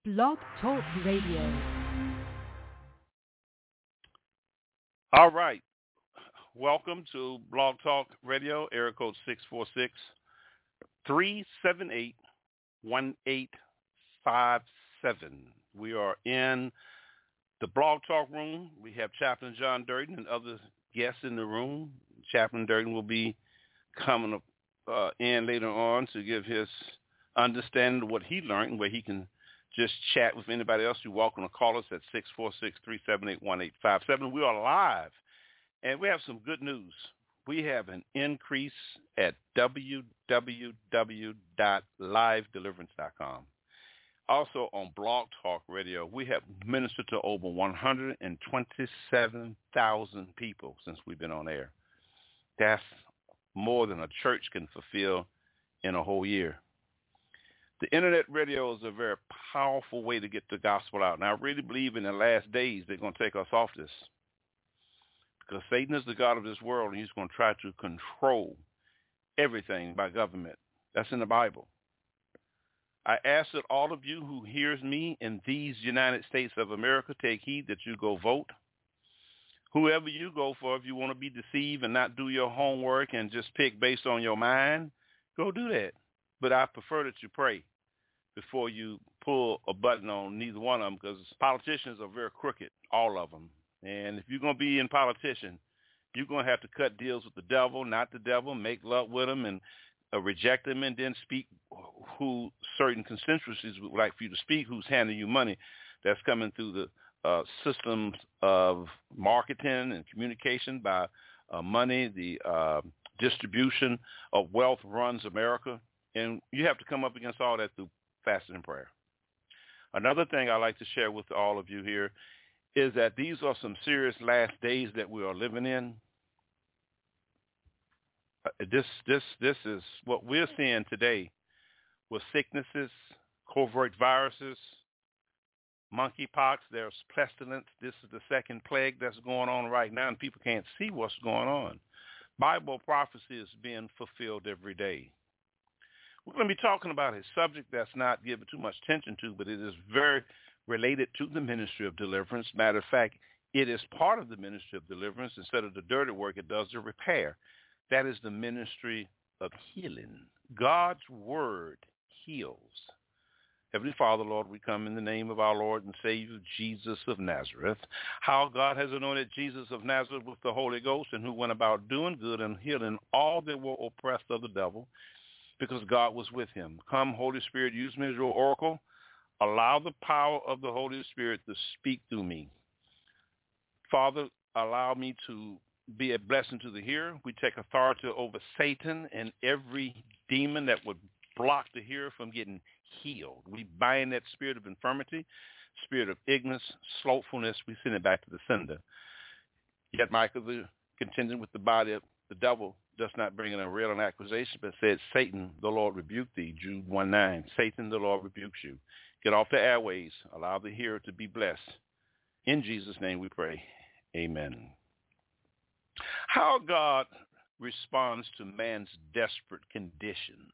Blog Talk Radio. All right. Welcome to Blog Talk Radio, area code 646-378-1857. We are in the Blog Talk room. We have Chaplain John Durden and other guests in the room. Chaplain Durden will be coming in later on to give his understanding of what he learned and where he can just chat with anybody else. You're welcome to call us at 646-378-1857. We are live, and we have some good news. We have an increase at www.livedeliverance.com. Also on Blog Talk Radio, we have ministered to over 127,000 people since we've been on air. That's more than a church can fulfill in a whole year. The internet radio is a very powerful way to get the gospel out. And I really believe in the last days they're going to take us off this. Because Satan is the God of this world, and he's going to try to control everything by government. That's in the Bible. I ask that all of you who hears me in these United States of America take heed that you go vote. Whoever you go for, if you want to be deceived and not do your homework and just pick based on your mind, go do that. But I prefer that you pray before you pull a button on neither one of them, because politicians are very crooked, all of them. And if you're going to be in politician, you're going to have to cut deals with the devil, not the devil, make love with them and reject them, and then speak who certain constituencies would like for you to speak, who's handing you money that's coming through the systems of marketing and communication by money. The distribution of wealth runs America. And you have to come up against all that through fasting and prayer. Another thing I like to share with all of you here is that these are some serious last days that we are living in. This is what we're seeing today with sicknesses, covert viruses, monkeypox. There's pestilence. This is the second plague that's going on right now, and people can't see what's going on. Bible prophecy is being fulfilled every day. We're going to be talking about a subject that's not given too much attention to, but it is very related to the ministry of deliverance. Matter of fact, it is part of the ministry of deliverance. Instead of the dirty work, it does the repair. That is the ministry of healing. God's word heals. Heavenly Father, Lord, we come in the name of our Lord and Savior, Jesus of Nazareth. How God has anointed Jesus of Nazareth with the Holy Ghost, and who went about doing good and healing all that were oppressed of the devil, because God was with him. Come, Holy Spirit, use me as your oracle. Allow the power of the Holy Spirit to speak through me. Father, allow me to be a blessing to the hearer. We take authority over Satan and every demon that would block the hearer from getting healed. We bind that spirit of infirmity, spirit of ignorance, slothfulness. We send it back to the sender. Yet Michael, the contending with the body of the devil, does not bring in a real an accusation, but said, Satan, the Lord rebuke thee, Jude 1:9. Satan, the Lord rebukes you. Get off the airways. Allow the hearer to be blessed. In Jesus' name we pray. Amen. How God responds to man's desperate conditions.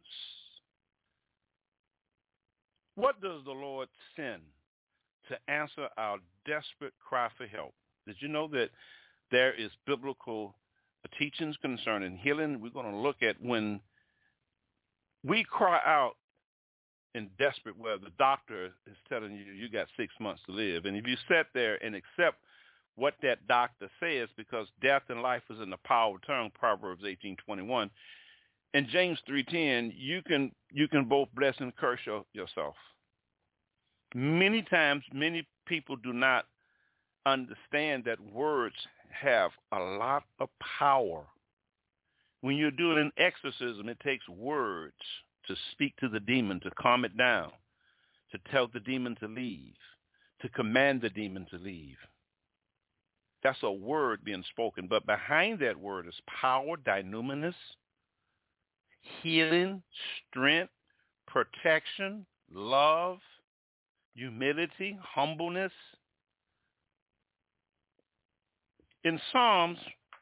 What does the Lord send to answer our desperate cry for help? Did you know that there is biblical teachings concerning healing? We're going to look at when we cry out in desperate, where the doctor is telling you you got 6 months to live. And if you sit there and accept what that doctor says, because death and life is in the power of the tongue, Proverbs 18:21, and James 3:10, you can both bless and curse yourself. Many times, many people do not understand that words have a lot of power. When you're doing an exorcism, it takes words to speak to the demon, to calm it down, to tell the demon to leave, to command the demon to leave. That's a word being spoken. But behind that word is power, dynamis, healing, strength, protection, love, humility, humbleness. In Psalms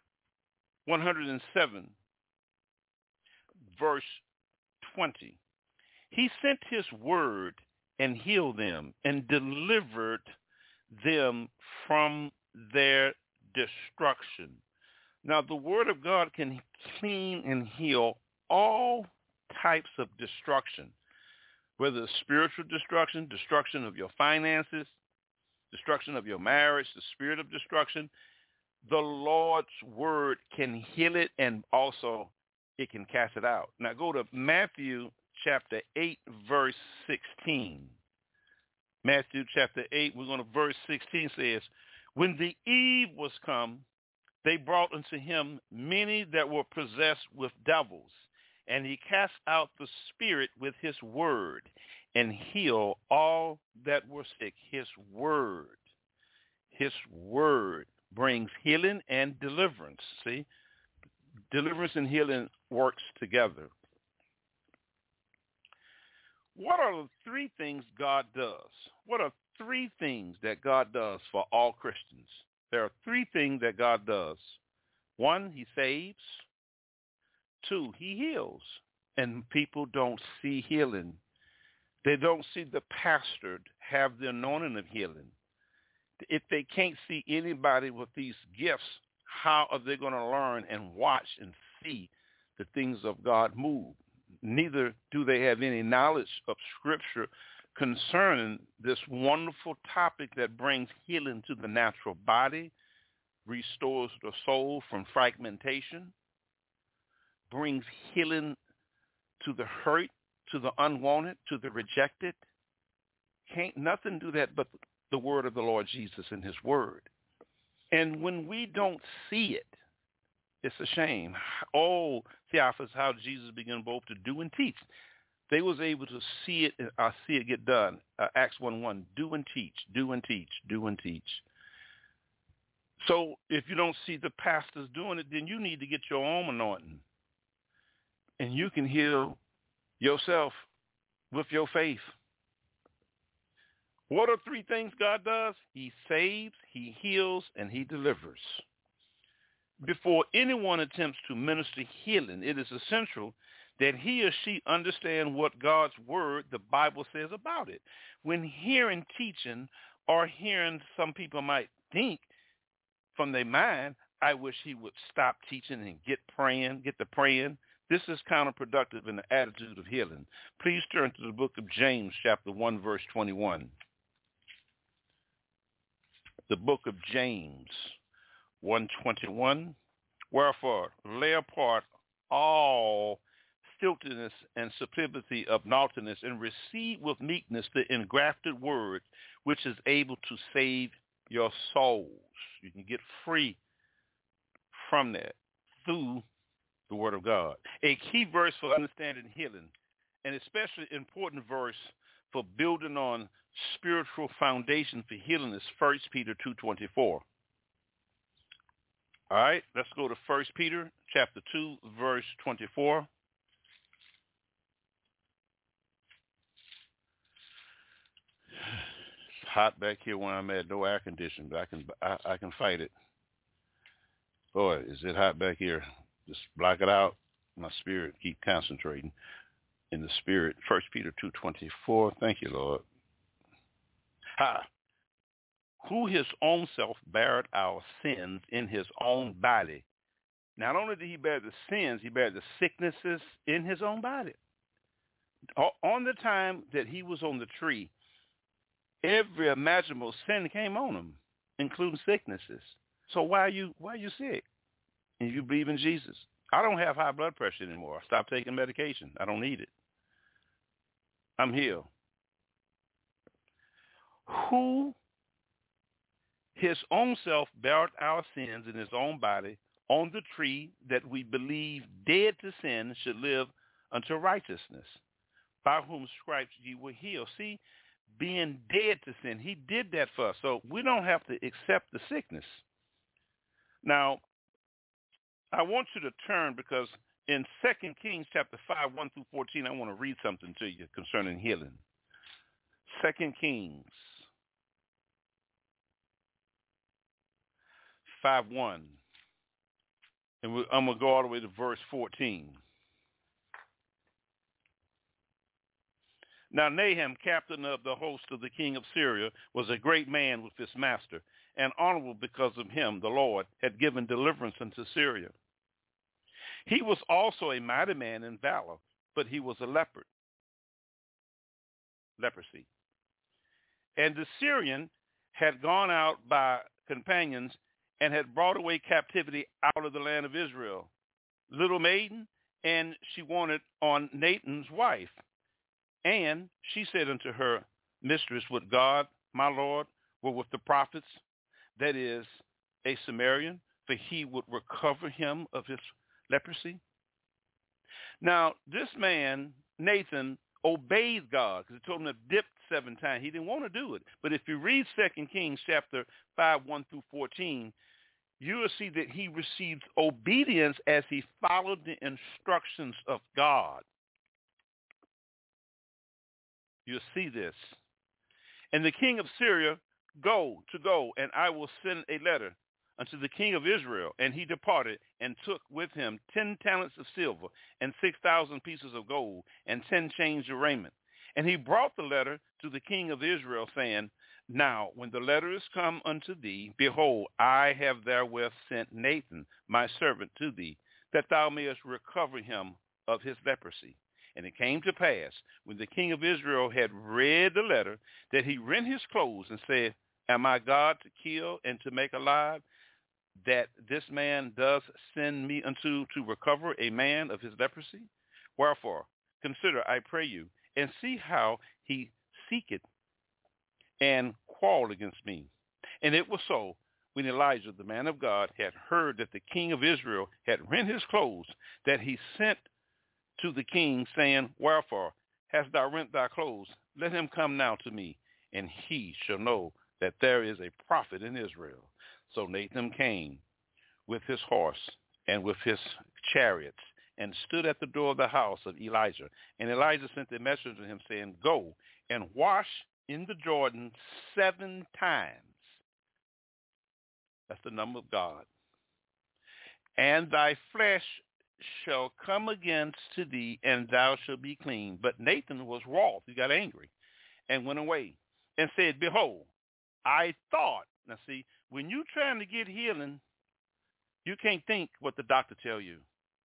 107, verse 20, he sent his word and healed them and delivered them from their destruction. Now, the word of God can clean and heal all types of destruction, whether it's spiritual destruction, destruction of your finances, destruction of your marriage, the spirit of destruction. The Lord's word can heal it, and also it can cast it out. Now go to Matthew chapter 8, verse 16. Matthew chapter 8, we're going to verse 16 says, when the eve was come, they brought unto him many that were possessed with devils, and he cast out the spirit with his word, and healed all that were sick. His word brings healing and deliverance. See, deliverance and healing works together. What are the three things God does? What are three things that God does for all Christians? There are three things that God does. One, he saves. Two, he heals. And people don't see healing. They don't see the pastor have the anointing of healing. If they can't see anybody with these gifts, how are they going to learn and watch and see the things of God move? Neither do they have any knowledge of Scripture concerning this wonderful topic that brings healing to the natural body, restores the soul from fragmentation, brings healing to the hurt, to the unwanted, to the rejected. Can't nothing do that but the word of the Lord Jesus and his word. And when we don't see it, it's a shame. Oh, Theophilus, how Jesus began both to do and teach. They was able to see it, see it get done. Acts 1:1, do and teach, do and teach, do and teach. So if you don't see the pastors doing it, then you need to get your own anointing. And you can heal yourself with your faith. What are three things God does? He saves, he heals, and he delivers. Before anyone attempts to minister healing, it is essential that he or she understand what God's word, the Bible, says about it. When hearing teaching or hearing, some people might think from their mind, I wish he would stop teaching and get the praying. This is counterproductive in the attitude of healing. Please turn to the book of James, chapter 1, verse 21. The book of James 1:21. Wherefore, lay apart all filthiness and superfluity of naughtiness, and receive with meekness the engrafted word, which is able to save your souls. You can get free from that through the word of God. A key verse for understanding healing, and especially important verse for building on spiritual foundation for healing, is 1 Peter 2:24. All right, let's go to 1 Peter chapter 2, verse 24. It's hot back here when I'm at, no air conditioning, but I can fight it. Boy, is it hot back here. Just block it out. My spirit keep concentrating in the spirit. 1 Peter 2:24. Thank you, Lord. Who his own self bared our sins in his own body. Not only did he bear the sins, he bared the sicknesses in his own body. On the time that he was on the tree, every imaginable sin came on him, including sicknesses. So why are you sick? And you believe in Jesus. I don't have high blood pressure anymore. I stopped taking medication. I don't need it. I'm healed. Who his own self bare our sins in his own body on the tree, that we believe dead to sin should live unto righteousness, by whom stripes ye were healed. See, being dead to sin, he did that for us. So we don't have to accept the sickness. Now, I want you to turn, because in 2 Kings chapter 5, 1 through 14, I want to read something to you concerning healing. 2 Kings 5:1. And I'm going to go all the way to verse 14. Now Nahum, captain of the host of the king of Syria, was a great man with his master, and honorable because of him the Lord had given deliverance unto Syria. He was also a mighty man in valor, but he was a leprosy. And the Syrian had gone out by companions and had brought away captivity out of the land of Israel, little maiden, and she wanted on Nathan's wife. And she said unto her mistress, would God, my Lord, were with the prophets, that is, a Samaritan, for he would recover him of his leprosy. Now, this man, Nathan, obeyed God because he told him to dip 7 times. He didn't want to do it. But if you read 2 Kings chapter 5, 1 through 14, you will see that he received obedience as he followed the instructions of God. You'll see this. And the king of Syria, go, and I will send a letter unto the king of Israel. And he departed and took with him 10 talents of silver and 6,000 pieces of gold and 10 chains of raiment. And he brought the letter to the king of Israel, saying, now, when the letter is come unto thee, behold, I have therewith sent Nathan, my servant, to thee, that thou mayest recover him of his leprosy. And it came to pass, when the king of Israel had read the letter, that he rent his clothes and said, am I God to kill and to make alive, that this man does send me unto to recover a man of his leprosy? Wherefore, consider, I pray you, and see how he seeketh and quarrel against me. And it was so, when Elijah, the man of God, had heard that the king of Israel had rent his clothes, that he sent to the king, saying, wherefore hast thou rent thy clothes? Let him come now to me, and he shall know that there is a prophet in Israel. So Nathan came with his horse and with his chariots, and stood at the door of the house of Elijah. And Elijah sent a messenger to him, saying, go and wash in the Jordan 7 times. That's the number of God. And thy flesh shall come again to thee, and thou shalt be clean. But Nathan was wroth. He got angry and went away and said, behold, I thought. Now see, when you're trying to get healing, you can't think what the doctor tell you.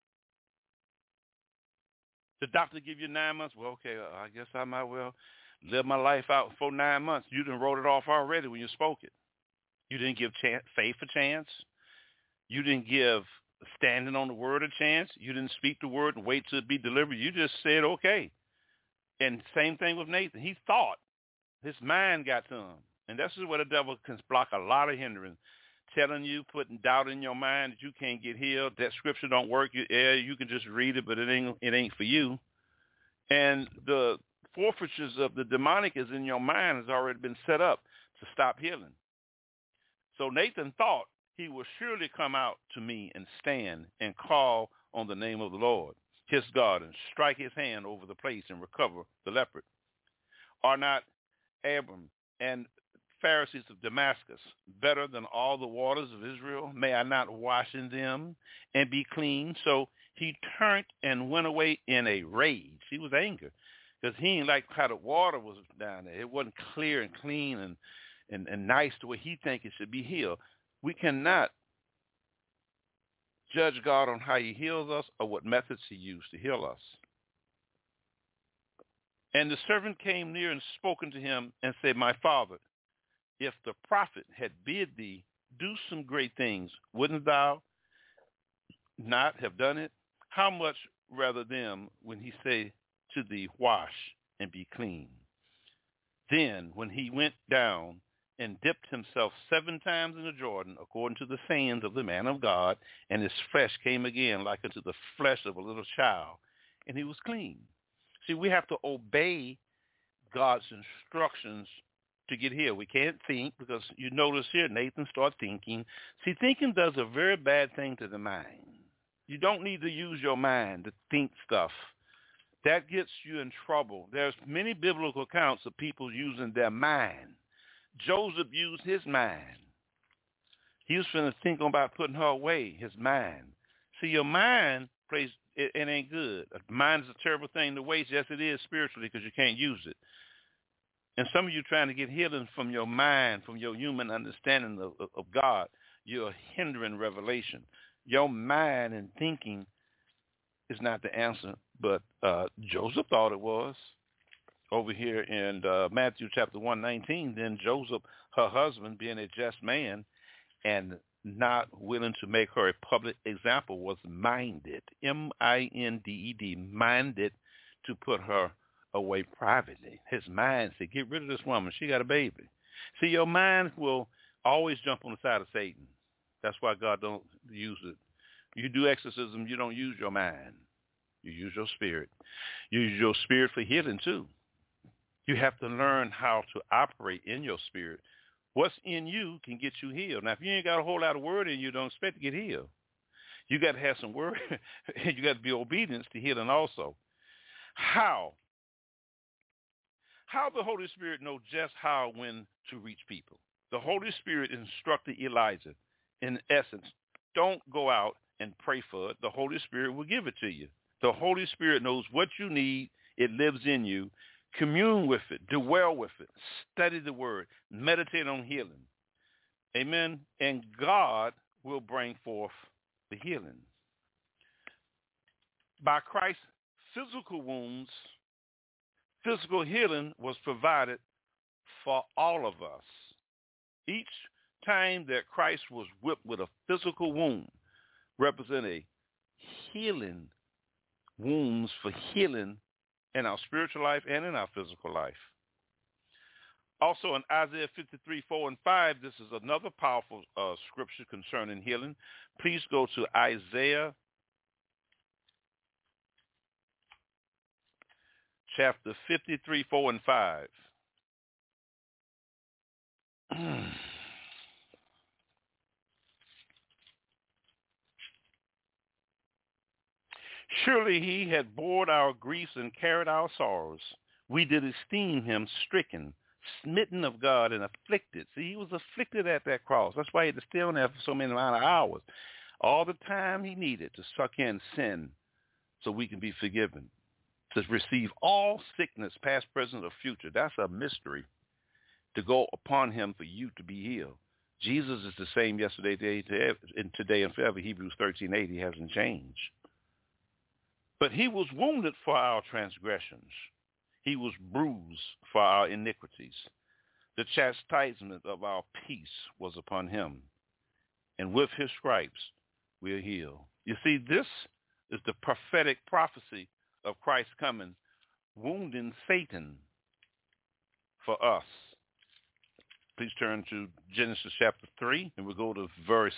The doctor give you 9 months. Well, okay, I guess I might well live my life out for 9 months. You done wrote it off already when you spoke it. You didn't give faith a chance. You didn't give standing on the word a chance. You didn't speak the word and wait till it be delivered. You just said, okay. And same thing with Nathan. He thought. His mind got to him. And this is where the devil can block a lot of hindrance. Telling you, putting doubt in your mind that you can't get healed, that scripture don't work. You can just read it, but it ain't for you. And the forfeitures of the demonic is in your mind has already been set up to stop healing. So Nathan thought he will surely come out to me and stand and call on the name of the Lord, his God, and strike his hand over the place and recover the leopard. Are not Abram and Pharisees of Damascus better than all the waters of Israel? May I not wash in them and be clean? So he turned and went away in a rage. He was angry because he didn't like how the water was down there. It wasn't clear and clean and nice the way he think it should be healed. We cannot judge God on how he heals us or what methods he used to heal us. And the servant came near and spoke unto him and said, my father, if the prophet had bid thee do some great things, wouldn't thou not have done it? How much rather them when he say to thee, wash and be clean? Then when he went down and dipped himself 7 times in the Jordan, according to the sayings of the man of God, and his flesh came again like unto the flesh of a little child, and he was clean. See, we have to obey God's instructions to get healed. We can't think because you notice here, Nathan started thinking. See, thinking does a very bad thing to the mind. You don't need to use your mind to think stuff. That gets you in trouble. There's many biblical accounts of people using their mind. Joseph used his mind. He was going to think about putting her away, his mind. See, your mind plays it ain't good. Mind is a terrible thing to waste. Yes, it is spiritually because you can't use it. And some of you trying to get healing from your mind, from your human understanding of God, you're hindering revelation. Your mind and thinking is not the answer, but Joseph thought it was. Over here in Matthew chapter 1:19, then Joseph, her husband, being a just man and not willing to make her a public example, was minded, M-I-N-D-E-D, minded to put her away privately. His mind said, get rid of this woman. She got a baby. See, your mind will always jump on the side of Satan. That's why God don't use it. You do exorcism, you don't use your mind. You use your spirit. You use your spirit for healing too. You have to learn how to operate in your spirit. What's in you can get you healed. Now, if you ain't got a whole lot of word in you, don't expect to get healed. You got to have some word. You got to be obedient to healing also. How? How the Holy Spirit knows just how, when to reach people. The Holy Spirit instructed Elijah, in essence, don't go out and pray for it. The Holy Spirit will give it to you. The Holy Spirit knows what you need. It lives in you. Commune with it. Dwell with it. Study the word. Meditate on healing. Amen. And God will bring forth the healing. By Christ's physical wounds, physical healing was provided for all of us. Each time that Christ was whipped with a physical wound represented a healing wounds for healing in our spiritual life and in our physical life. Also in Isaiah 53:4-5, this is another powerful scripture concerning healing. Please go to Isaiah chapter 53:4-5. Surely he had borne our griefs and carried our sorrows. We did esteem him stricken, smitten of God, and afflicted. See, he was afflicted at that cross. That's why he had to stay on there for so many amount of hours. All the time he needed to suck in sin so we can be forgiven. To receive all sickness, past, present, or future. That's a mystery. To go upon him for you to be healed. Jesus is the same yesterday, today, and forever. Hebrews 13:8, he hasn't changed. But he was wounded for our transgressions. He was bruised for our iniquities. The chastisement of our peace was upon him. And with his stripes we are healed. You see, this is the prophetic prophecy of Christ coming, wounding Satan for us. Please turn to Genesis chapter 3, and we'll go to verse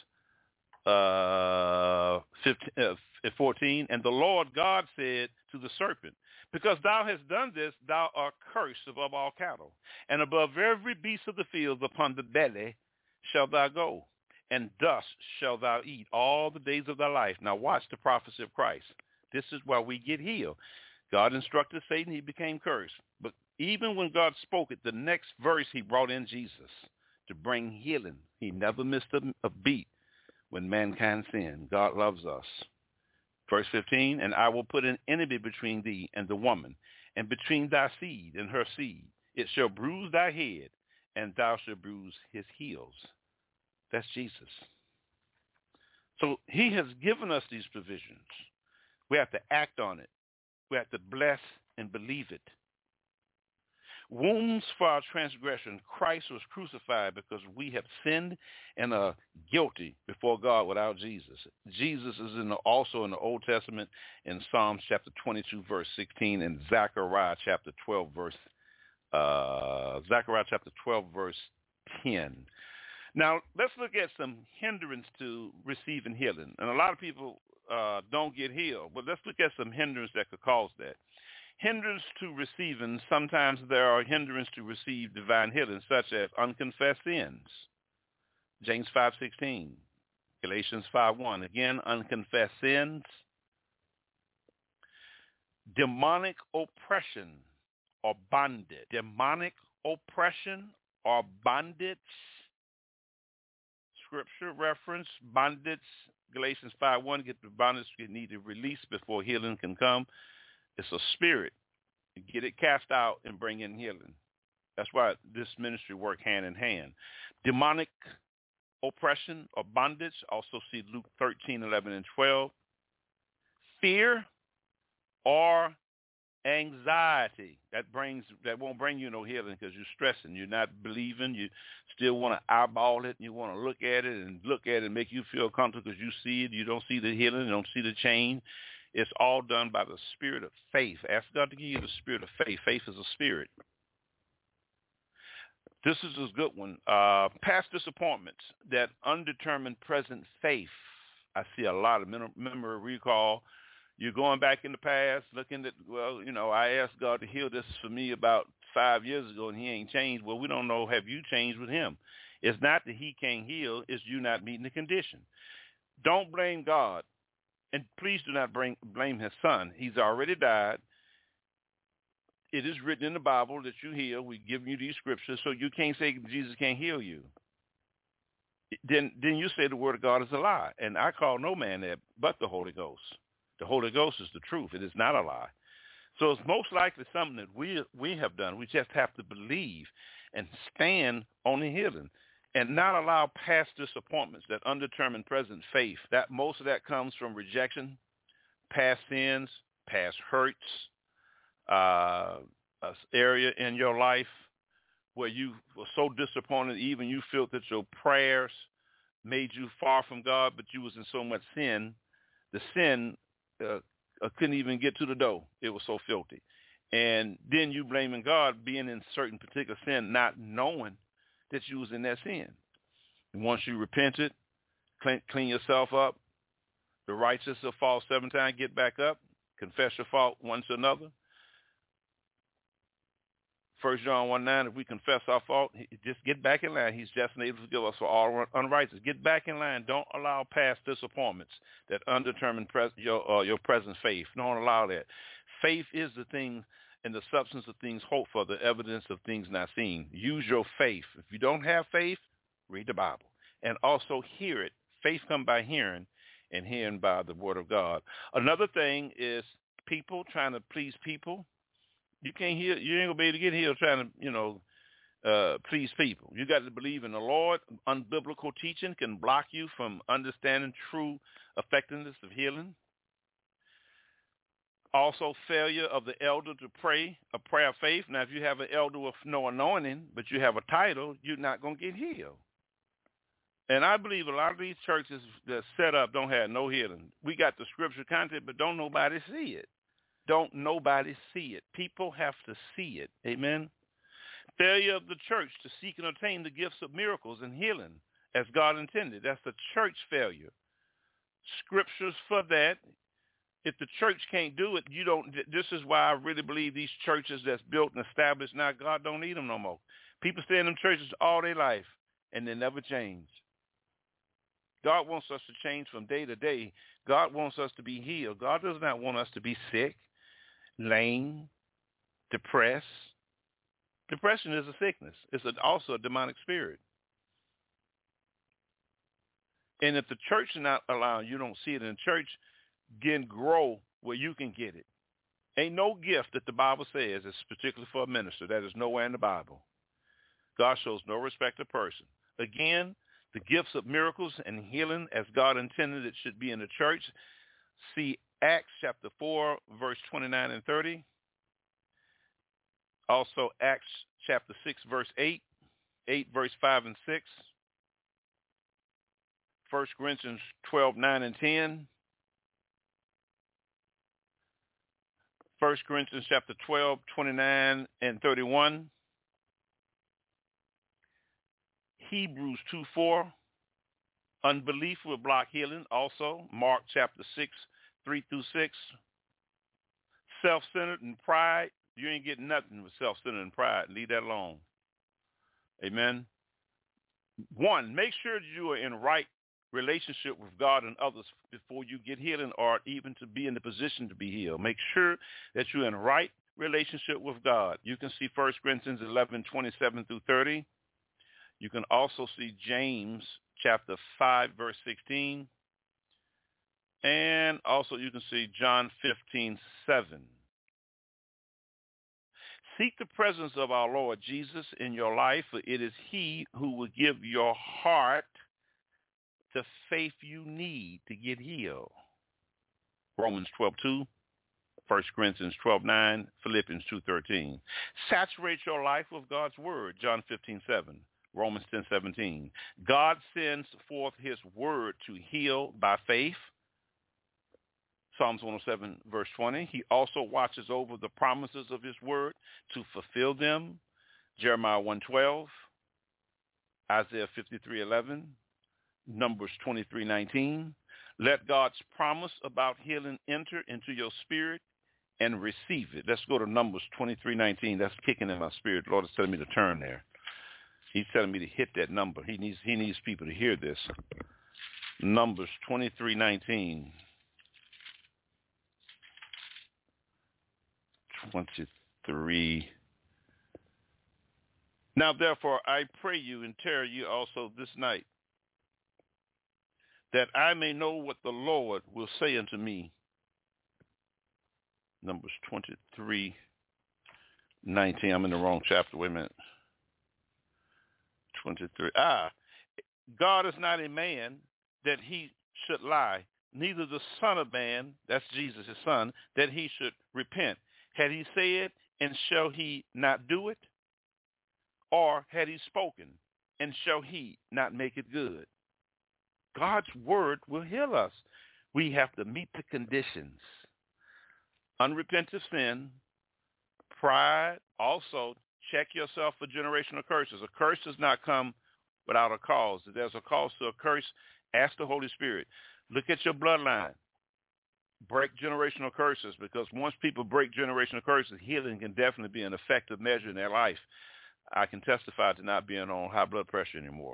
14. And the Lord God said to the serpent, because thou hast done this, thou art cursed above all cattle, and above every beast of the field. Upon the belly shalt thou go, and dust shalt thou eat all the days of thy life. Now watch the prophecy of Christ. This is why we get healed. God instructed Satan, he became cursed. But even when God spoke it, the next verse he brought in Jesus to bring healing. He never missed a beat when mankind sinned. God loves us. Verse 15, and I will put an enemy between thee and the woman, and between thy seed and her seed. It shall bruise thy head, and thou shalt bruise his heels. That's Jesus. So he has given us these provisions. We have to act on it. We have to bless and believe it. Wounds for our transgression. Christ was crucified because we have sinned and are guilty before God without Jesus. Jesus is also in the Old Testament in Psalms chapter 22, verse 16, and Zechariah chapter 12, verse 10. Now, let's look at some hindrance to receiving healing. And a lot of people don't get healed, but let's look at some hindrance that could cause that. Hindrance to receiving, sometimes there are hindrance to receive divine healing, such as unconfessed sins. James 5:16, Galatians 5:1. Again, unconfessed sins. Demonic oppression or bondage. Demonic oppression or bondage. Scripture reference, bondage Galatians 5:1, get the bondage you need to release before healing can come. It's a spirit. You get it cast out and bring in healing. That's why this ministry work hand in hand. Demonic oppression or bondage, also see Luke 13:11 and 12. Fear or anxiety, that won't bring you no healing because you're stressing, you're not believing, you still want to eyeball it, you want to look at it and make you feel comfortable because you see it, you don't see the healing, you don't see the change. It's all done by the spirit of faith. Ask God to give you the spirit of faith. Faith is a spirit. This is a good one. Past disappointments, that undetermined present faith. I see a lot of memory recall. You're going back in the past, looking at, I asked God to heal this for me about 5 years ago, and he ain't changed. Well, we don't know, have you changed with him? It's not that he can't heal, it's you not meeting the condition. Don't blame God, and please do not blame his son. He's already died. It is written in the Bible that you heal. We've given you these scriptures, so you can't say Jesus can't heal you. Then you say the word of God is a lie, and I call no man that but the Holy Ghost. The Holy Ghost is the truth. It is not a lie. So it's most likely something that we have done. We just have to believe and stand on the healing and not allow past disappointments, that undetermined present faith. That most of that comes from rejection, past sins, past hurts, area in your life where you were so disappointed, even you felt that your prayers made you far from God, but you was in so much sin. The sin couldn't even get to the door. It was so filthy. And then you blaming God being in certain particular sin, not knowing that you was in that sin. And once you repented, clean yourself up, the righteous will fall 7 times, get back up, confess your fault one to another. 1 John 1:9, if we confess our fault, just get back in line. He's just able to forgive us for all unrighteousness. Get back in line. Don't allow past disappointments that undetermined your present faith. Don't allow that. Faith is the thing and the substance of things hoped for, the evidence of things not seen. Use your faith. If you don't have faith, read the Bible. And also hear it. Faith comes by hearing, and hearing by the word of God. Another thing is people trying to please people. You can't heal. You ain't gonna be able to get healed trying to, please people. You got to believe in the Lord. Unbiblical teaching can block you from understanding true effectiveness of healing. Also, failure of the elder to pray a prayer of faith. Now, if you have an elder with no anointing, but you have a title, you're not gonna get healed. And I believe a lot of these churches that set up don't have no healing. We got the scripture content, but don't nobody see it. Don't nobody see it. People have to see it. Amen. Failure of the church to seek and attain the gifts of miracles and healing as God intended. That's the church failure. Scriptures for that. If the church can't do it, you don't. This is why I really believe these churches that's built and established now, God don't need them no more. People stay in them churches all their life and they never change. God wants us to change from day to day. God wants us to be healed. God does not want us to be sick, lame, depressed. Depression is a sickness. It's also a demonic spirit. And if the church is not allowing, you don't see it in the church, then grow where you can get it. Ain't no gift that the Bible says is particularly for a minister. That is nowhere in the Bible. God shows no respect of person. Again, the gifts of miracles and healing as God intended it should be in the church. See Acts chapter 4, verse 29 and 30. Also Acts chapter 6, verse 8, 8, verse 5 and 6. 1 Corinthians 12, 9 and 10. 1 Corinthians chapter 12, 29 and 31. Hebrews 2:4, unbelief will block healing. Also, Mark chapter 6, 3 through 6. Self-centered and pride, you ain't getting nothing with self-centered and pride. Leave that alone. Amen. 1, make sure you are in right relationship with God and others before you get healing or even to be in the position to be healed. Make sure that you're in right relationship with God. You can see 1 Corinthians 11, 27 through 30. You can also see James chapter 5, verse 16, And also you can see John 15:7. Seek the presence of our Lord Jesus in your life, for it is he who will give your heart the faith you need to get healed. Romans 12:2, 1 Corinthians 12:9, Philippians 2:13. Saturate your life with God's word, John 15:7, Romans 10:17. God sends forth his word to heal by faith, Psalms 107, verse 20. He also watches over the promises of his word to fulfill them, Jeremiah 1:12, Isaiah 53:11, Numbers 23:19. Let God's promise about healing enter into your spirit and receive it. Let's go to Numbers 23:19. That's kicking in my spirit. The Lord is telling me to turn there. He's telling me to hit that number. He needs people to hear this. Numbers 23:19. 23. Now, therefore, I pray you and tarry you also this night, that I may know what the Lord will say unto me. Numbers 23:19. I'm in the wrong chapter. Wait a minute. 23. God is not a man that he should lie, neither the Son of Man, that's Jesus, his son, that he should repent. Had he said, and shall he not do it? Or had he spoken, and shall he not make it good? God's word will heal us. We have to meet the conditions. Unrepentant sin, pride. Also, check yourself for generational curses. A curse does not come without a cause. If there's a cause to a curse, ask the Holy Spirit. Look at your bloodline. Break generational curses, because once people break generational curses, healing can definitely be an effective measure in their life. I can testify to not being on high blood pressure anymore.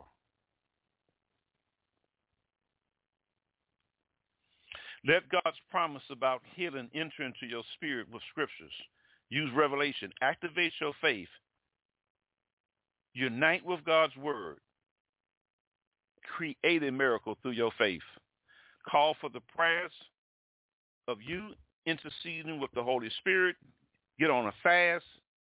Let God's promise about healing enter into your spirit with scriptures. Use revelation. Activate your faith. Unite with God's word. Create a miracle through your faith. Call for the prayers of you interceding with the Holy Spirit. Get on a fast.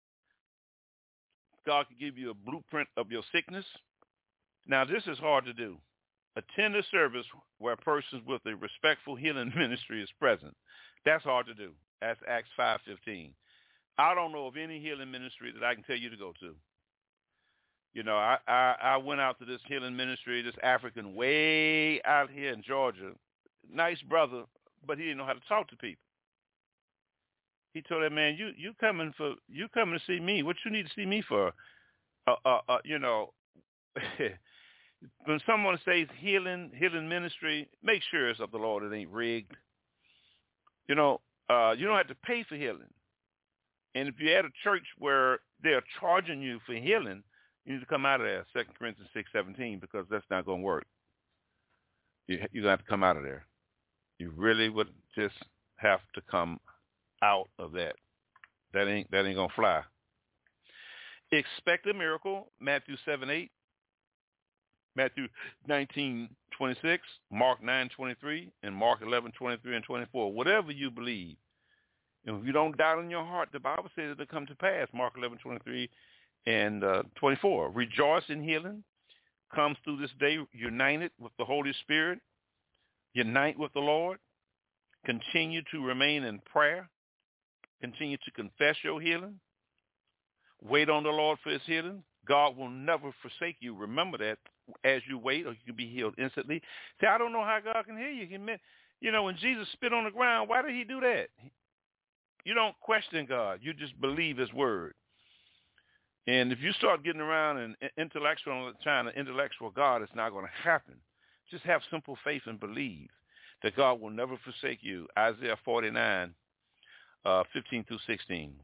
God can give you a blueprint of your sickness. Now, this is hard to do. Attend a service where persons with a respectful healing ministry is present. That's hard to do. That's Acts 5:15. I don't know of any healing ministry that I can tell you to go to. You know, I went out to this healing ministry, this African way out here in Georgia. Nice brother, but he didn't know how to talk to people. He told that man, you coming to see me. What you need to see me for? You know, when someone says healing ministry, make sure it's of the Lord. It ain't rigged. You know, you don't have to pay for healing. And if you're at a church where they're charging you for healing, you need to come out of there, 2 Corinthians 6:17, because that's not going to work. You're going to have to come out of there. You really would just have to come out of that. That ain't going to fly. Expect a miracle, Matthew 7:8, Matthew 19:26, Mark 9:23, and Mark 11:23 and 24. Whatever you believe. And if you don't doubt in your heart, the Bible says it'll come to pass, Mark 11:23 and 24. Rejoice in healing. Comes through this day united with the Holy Spirit. Unite with the Lord. Continue to remain in prayer. Continue to confess your healing. Wait on the Lord for his healing. God will never forsake you. Remember that as you wait, or you can be healed instantly. See, I don't know how God can heal you. You know, when Jesus spit on the ground, why did he do that? You don't question God. You just believe his word. And if you start getting around and trying to intellectual God, it's not going to happen. Just have simple faith and believe that God will never forsake you. Isaiah 49, 15 through 16.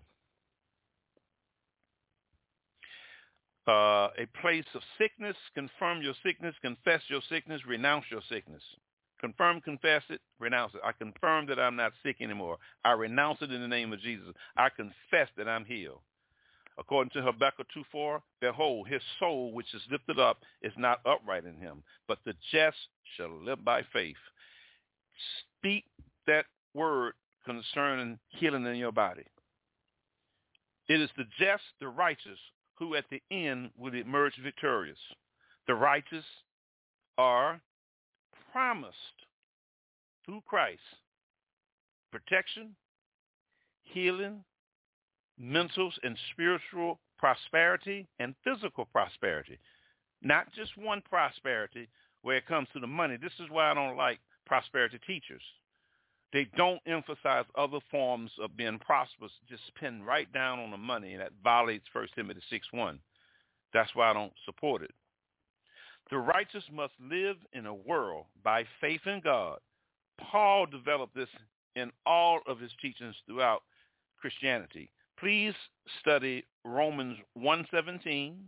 A place of sickness, confirm your sickness, confess your sickness, renounce your sickness. Confirm, confess it, renounce it. I confirm that I'm not sick anymore. I renounce it in the name of Jesus. I confess that I'm healed. According to Habakkuk 2:4, behold, his soul which is lifted up is not upright in him, but the just shall live by faith. Speak that word concerning healing in your body. It is the just, the righteous, who at the end will emerge victorious. The righteous are promised through Christ protection, healing, mental and spiritual prosperity, and physical prosperity. Not just one prosperity where it comes to the money. This is why I don't like prosperity teachers. They don't emphasize other forms of being prosperous, just pin right down on the money, and that violates 1 Timothy 6:1. That's why I don't support it. The righteous must live in a world by faith in God. Paul developed this in all of his teachings throughout Christianity. Please study Romans 1:17,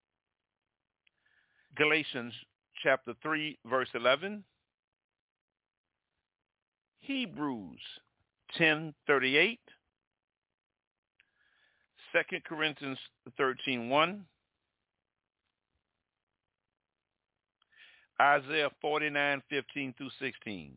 Galatians chapter 3, verse 11, Hebrews 10:38, 2 Corinthians 13:1, Isaiah 49:15 through 16.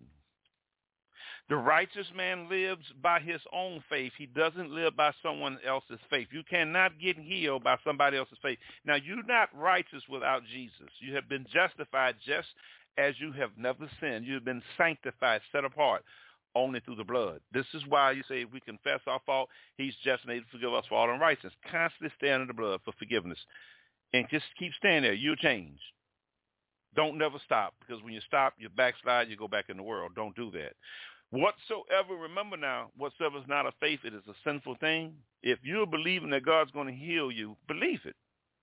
The righteous man lives by his own faith. He doesn't live by someone else's faith. You cannot get healed by somebody else's faith. Now, you're not righteous without Jesus. You have been justified just as you have never sinned. You have been sanctified, set apart, only through the blood. This is why you say if we confess our fault, he's just and able to forgive us for all unrighteousness. Constantly stay under the blood for forgiveness. And just keep staying there. You'll change. Don't never stop, because when you stop, you backslide, you go back in the world. Don't do that. Whatsoever, remember now, whatsoever is not of faith, it is a sinful thing. If you're believing that God's going to heal you, believe it.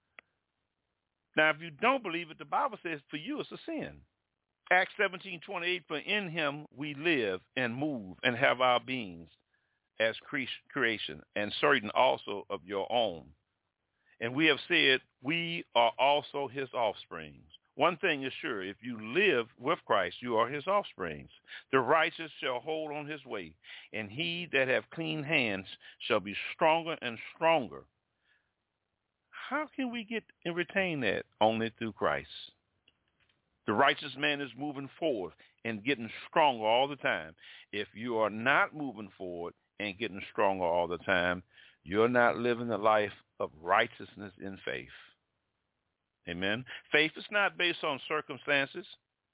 Now, if you don't believe it, the Bible says for you it's a sin. Acts 17:28, for in him we live and move and have our beings as creation, and certain also of your own. And we have said we are also his offsprings. One thing is sure, if you live with Christ, you are his offsprings. The righteous shall hold on his way, and he that have clean hands shall be stronger and stronger. How can we get and retain that? Only through Christ. The righteous man is moving forward and getting stronger all the time. If you are not moving forward and getting stronger all the time, you're not living the life of righteousness in faith. Amen. Faith is not based on circumstances.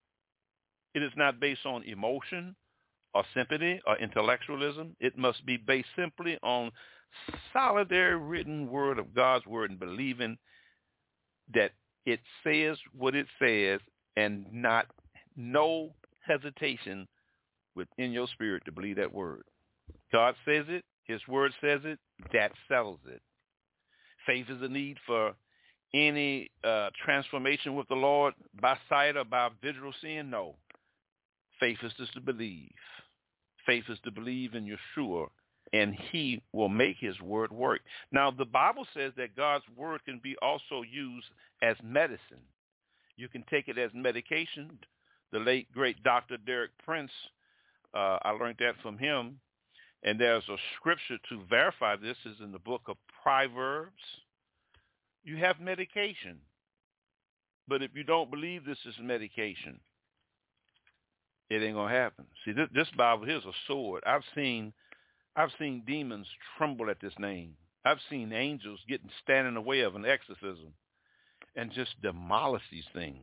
It is not based on emotion or sympathy or intellectualism. It must be based simply on solitary written word of God's word and believing that it says what it says and not no hesitation within your spirit to believe that word. God says it. His word says it. That settles it. Faith is a need for any transformation with the Lord by sight or by visual seeing? No. Faith is just to believe. Faith is to believe in Yeshua, and he will make his word work. Now, the Bible says that God's word can be also used as medicine. You can take it as medication. The late, great Dr. Derek Prince, I learned that from him, and there's a scripture to verify this, is in the book of Proverbs. You have medication, but if you don't believe this is medication, it ain't gonna happen. See, this Bible here's a sword. I've seen demons tremble at this name. I've seen angels stand in the way of an exorcism and just demolish these things.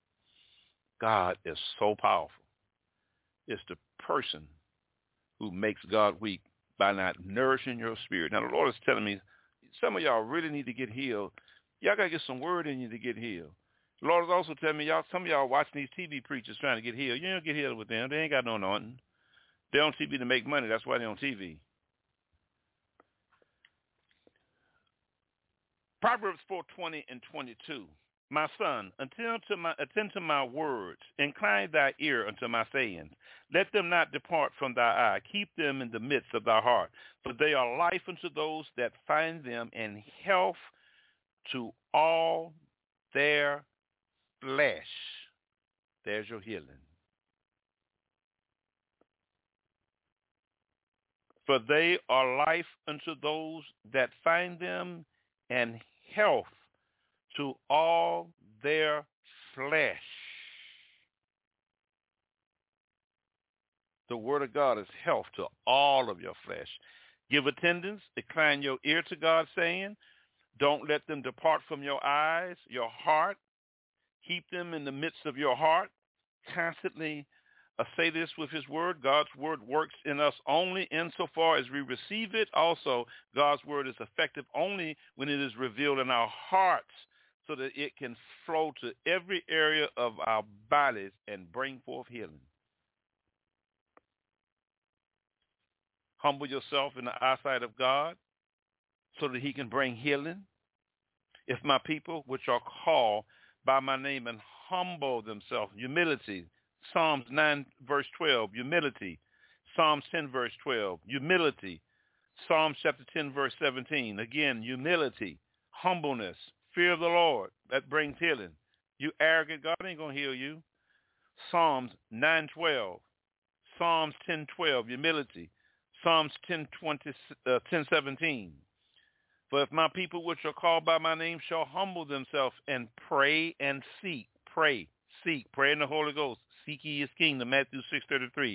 God is so powerful. It's the person who makes God weak by not nourishing your spirit. Now, the Lord is telling me, some of y'all really need to get healed. Y'all got to get some word in you to get healed. The Lord is also telling me, some of y'all watching these TV preachers trying to get healed. You don't get healed with them. They ain't got no anointing. They're on TV to make money. That's why they're on TV. Proverbs 4:20 and 22. My son, attend to my words. Incline thy ear unto my sayings. Let them not depart from thy eye. Keep them in the midst of thy heart. For they are life unto those that find them, and health to all their flesh. There's your healing. For they are life unto those that find them, and health to all their flesh. is health to all of your flesh. Give attendance, incline your ear to God, saying, don't let them depart from your eyes, your heart. Keep them in the midst of your heart. Constantly say this with his word. God's word works in us only insofar as we receive it. Also, God's word is effective only when it is revealed in our hearts so that it can flow to every area of our bodies and bring forth healing. Humble yourself in the eyesight of God so that he can bring healing. If my people, which are called by my name, and humble themselves, humility. Psalms 9, verse 12, humility. Psalms 10, verse 12, humility. Psalms chapter 10, verse 17, again, humility, humbleness, fear of the Lord. That brings healing. You arrogant, God ain't going to heal you. Psalms 9:12, Psalms 10:12, humility. Psalms 10:17. For if my people which are called by my name shall humble themselves and pray and seek, pray in the Holy Ghost. Seek ye his kingdom, Matthew 6:33.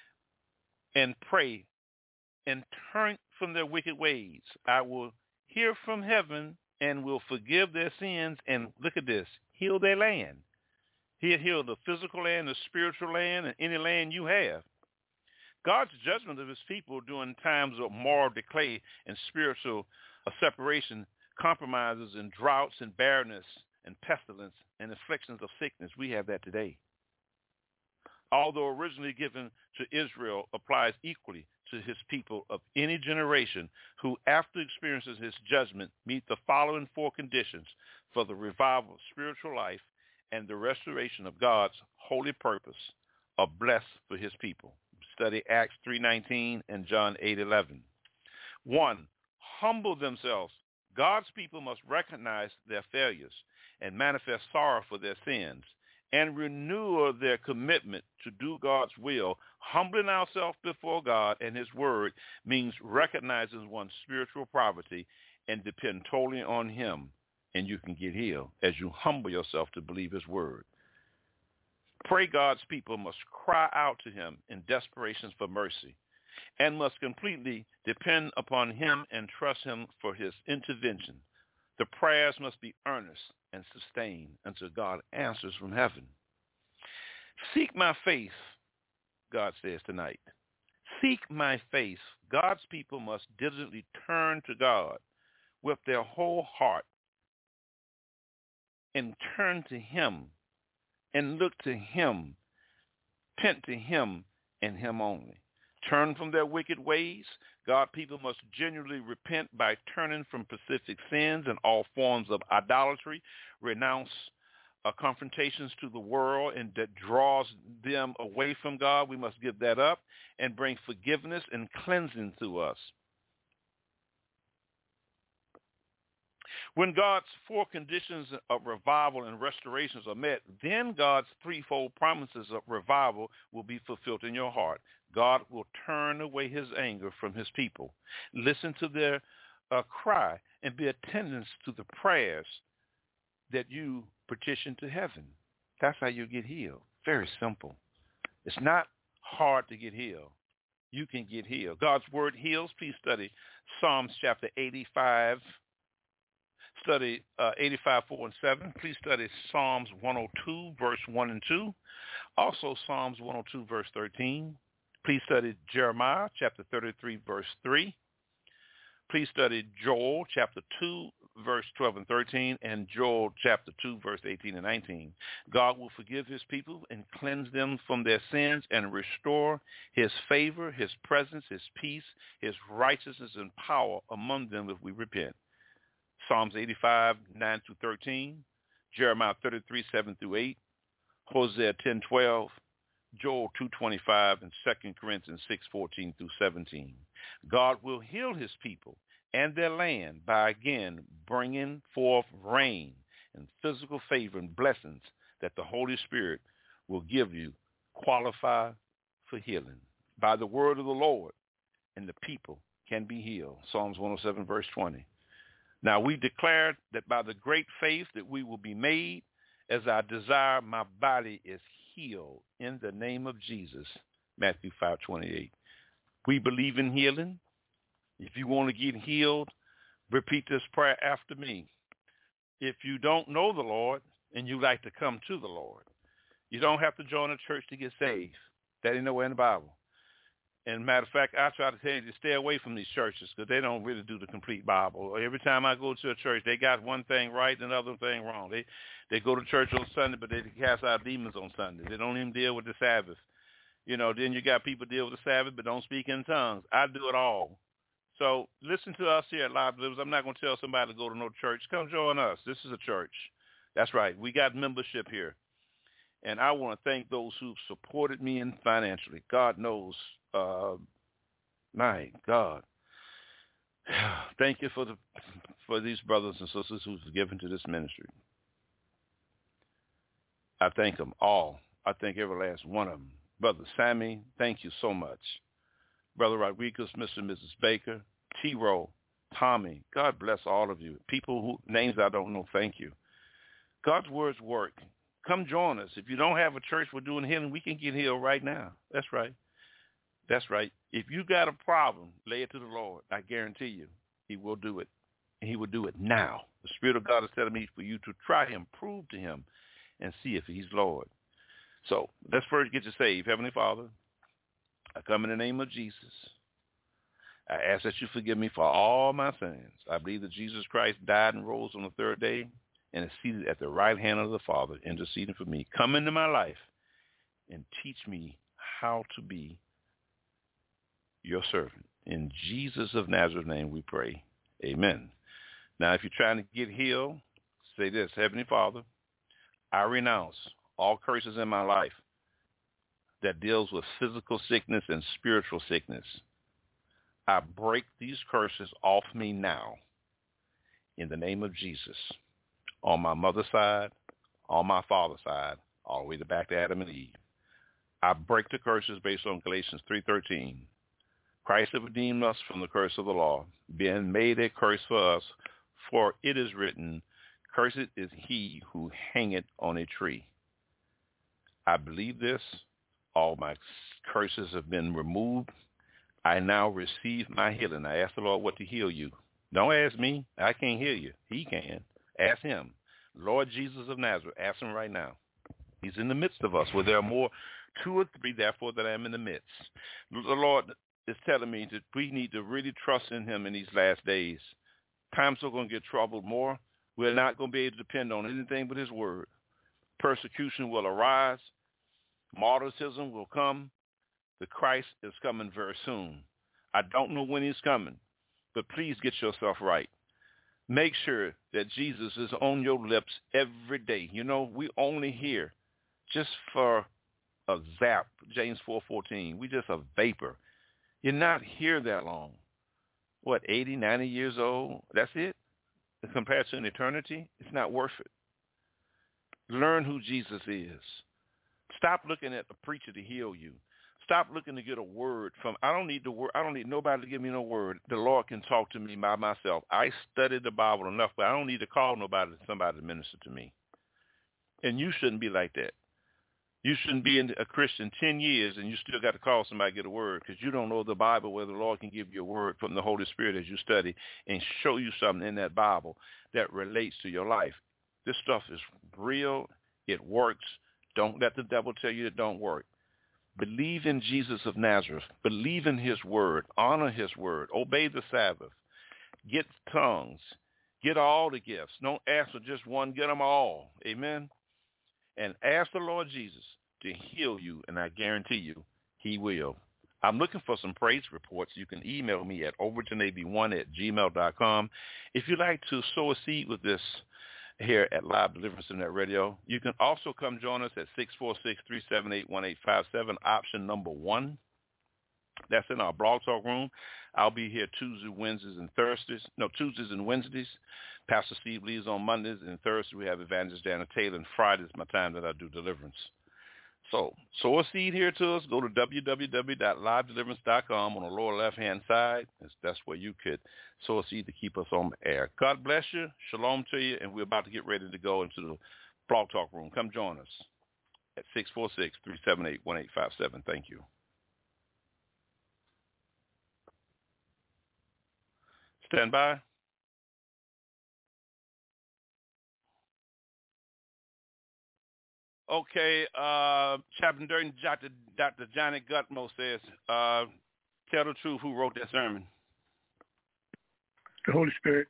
And pray and turn from their wicked ways. I will hear from heaven and will forgive their sins and, look at this, heal their land. He'll heal the physical land, the spiritual land, and any land you have. God's judgment of his people during times of moral decay and spiritual separation, compromises and droughts and barrenness and pestilence and afflictions of sickness. We have that today. Although originally given to Israel, applies equally to his people of any generation who, after experiences his judgment, meet the following four conditions for the revival of spiritual life and the restoration of God's holy purpose, are blessed for his people. Study Acts 3:19 and John 8:11. 1. Humble themselves. God's people must recognize their failures and manifest sorrow for their sins and renew their commitment to do God's will. Humbling ourselves before God and his word means recognizing one's spiritual poverty and depend totally on him, and you can get healed as you humble yourself to believe his word. Pray God's people must cry out to him in desperation for mercy and must completely depend upon him and trust him for his intervention. The prayers must be earnest and sustained until God answers from heaven. Seek my face, God says tonight. Seek my face. God's people must diligently turn to God with their whole heart and turn to him and look to him, repent to him and him only. Turn from their wicked ways. God people must genuinely repent by turning from specific sins and all forms of idolatry, renounce confrontations to the world and that draws them away from God. We must give that up and bring forgiveness and cleansing to us. When God's four conditions of revival and restorations are met, then God's threefold promises of revival will be fulfilled in your heart. God will turn away his anger from his people. Listen to their cry and be attentive to the prayers that you petition to heaven. That's how you get healed. Very simple. It's not hard to get healed. You can get healed. God's word heals. Please study Psalms chapter 85. Study 85, 4 and 7. Please study Psalms 102, verse 1 and 2. Also Psalms 102, verse 13. Please study Jeremiah chapter 33, verse 3. Please study Joel chapter 2, verse 12 and 13, and Joel chapter 2, verse 18 and 19. God will forgive his people and cleanse them from their sins and restore his favor, his presence, his peace, his righteousness and power among them if we repent. Psalms 85, 9 through 13, Jeremiah 33, 7 through 8, Hosea 10, 12, Joel 2:25, and 2 Corinthians 6, 14 through 17. God will heal his people and their land by again bringing forth rain and physical favor and blessings that the Holy Spirit will give you, qualify for healing. By the word of the Lord, and the people can be healed. Psalms 107, verse 20. Now we declare that by the great faith that we will be made, as I desire my body is healed in the name of Jesus. Matthew 5:28. We believe in healing. If you want to get healed, repeat this prayer after me. If you don't know the Lord and you like to come to the Lord, you don't have to join a church to get saved. That ain't nowhere in the Bible. And matter of fact, I try to tell you to stay away from these churches because they don't really do the complete Bible. Every time I go to a church, they got one thing right and another thing wrong. They go to church on Sunday, but they cast out demons on Sunday. They don't even deal with the Sabbath. You know, then you got people deal with the Sabbath but don't speak in tongues. I do it all. So listen to us here at Live Deliverance. I'm not going to tell somebody to go to no church. Come join us. This is a church. That's right. We got membership here. And I want to thank those who've supported me financially. God knows, my God. Thank you for these brothers and sisters who've given to this ministry. I thank them all. I thank every last one of them. Brother Sammy, thank you so much. Brother Rodriguez, Mr. and Mrs. Baker, T-Row, Tommy, God bless all of you. People who names I don't know, thank you. God's words work. Come join us. If you don't have a church we're doing healing, we can get healed right now. That's right. That's right. If you got a problem, lay it to the Lord. I guarantee you, he will do it. And he will do it now. The Spirit of God is telling me for you to try him, prove to him, and see if he's Lord. So let's first get you saved. Heavenly Father, I come in the name of Jesus. I ask that you forgive me for all my sins. I believe that Jesus Christ died and rose on the third day and is seated at the right hand of the Father, interceding for me. Come into my life and teach me how to be your servant. In Jesus of Nazareth name we pray. Amen. Now, if you're trying to get healed, say this: Heavenly Father, I renounce all curses in my life that deals with physical sickness and spiritual sickness. I break these curses off me now in the name of Jesus. On my mother's side, on my father's side, all the way back to Adam and Eve. I break the curses based on Galatians 3:13. Christ has redeemed us from the curse of the law, being made a curse for us, for it is written, cursed is he who hangeth on a tree. I believe this. All my curses have been removed. I now receive my healing. I ask the Lord what to heal you. Don't ask me. I can't heal you. He can. Ask him. Lord Jesus of Nazareth, ask him right now. He's in the midst of us. Where there are more, 2 or 3, therefore, that I am in the midst. The Lord is telling me that we need to really trust in him in these last days. Times are going to get troubled more. We're not going to be able to depend on anything but his word. Persecution will arise. Martyrdom will come. The Christ is coming very soon. I don't know when he's coming, but please get yourself right. Make sure that Jesus is on your lips every day. You know, we only hear just for a zap, James 4:14. We just a vapor. You're not here that long. What, 80, 90 years old? That's it? Compared to an eternity, it's not worth it. Learn who Jesus is. Stop looking at the preacher to heal you. Stop looking to get a word from. I don't need the word. I don't need nobody to give me no word. The Lord can talk to me by myself. I studied the Bible enough, but I don't need to call somebody to minister to me. And you shouldn't be like that. You shouldn't be a Christian 10 years and you still got to call somebody to get a word because you don't know the Bible where the Lord can give you a word from the Holy Spirit as you study and show you something in that Bible that relates to your life. This stuff is real. It works. Don't let the devil tell you it don't work. Believe in Jesus of Nazareth. Believe in his word. Honor his word. Obey the Sabbath. Get tongues. Get all the gifts. Don't ask for just one. Get them all. Amen. And ask the Lord Jesus to heal you, and I guarantee you he will. I'm looking for some praise reports. You can email me at overtonab1@gmail.com. If you'd like to sow a seed with this here at Live Deliverance Internet Radio, you can also come join us at 646-378-1857, option number 1. That's in our blog talk room. I'll be here Tuesdays and Wednesdays. Pastor Steve Lee is on Mondays, and Thursday we have Evangelist Dana Taylor, and Friday is my time that I do deliverance. So sow a seed here to us. Go to www.livedeliverance.com on the lower left-hand side. That's where you could sow a seed to keep us on the air. God bless you. Shalom to you, and we're about to get ready to go into the blog talk room. Come join us at 646-378-1857. Thank you. Stand by. Okay, Chaplain Durden, Dr. Johnny Gutmo says, tell the truth, who wrote that sermon? The Holy Spirit.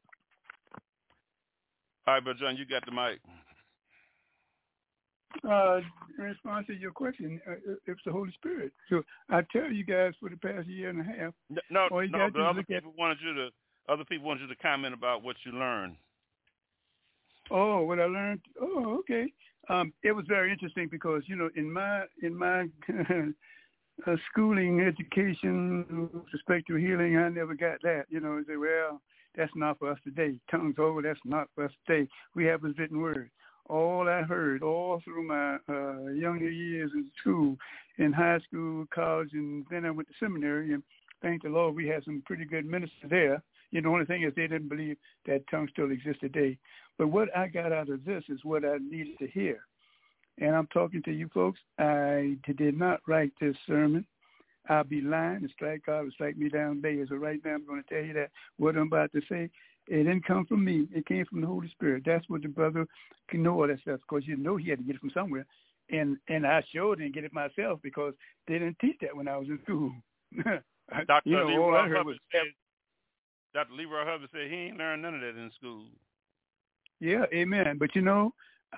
All right, Brother John, you got the mic. In response to your question, it's the Holy Spirit. So I tell you guys for the past year and a half. No, but other people wanted you to comment about what you learned. Oh, what I learned? Oh, okay. It was very interesting because, you know, in my schooling, education, with respect to healing, I never got that. You know, they say, well, that's not for us today. Tongues over, that's not for us today. We have a written word. All I heard all through my younger years in school, in high school, college, and then I went to seminary, and thank the Lord we had some pretty good ministers there. You know, the only thing is they didn't believe that tongues still exist today. But what I got out of this is what I needed to hear. And I'm talking to you folks. I did not write this sermon. I'll be lying and strike God and strike me down there. So right now I'm going to tell you that what I'm about to say, it didn't come from me. It came from the Holy Spirit. That's what the brother can know all that stuff. Because you know he had to get it from somewhere. And I sure didn't get it myself because they didn't teach that when I was in school. Dr. You know, Leroy Hubbard said he ain't learned none of that in school. Yeah, amen. But you know,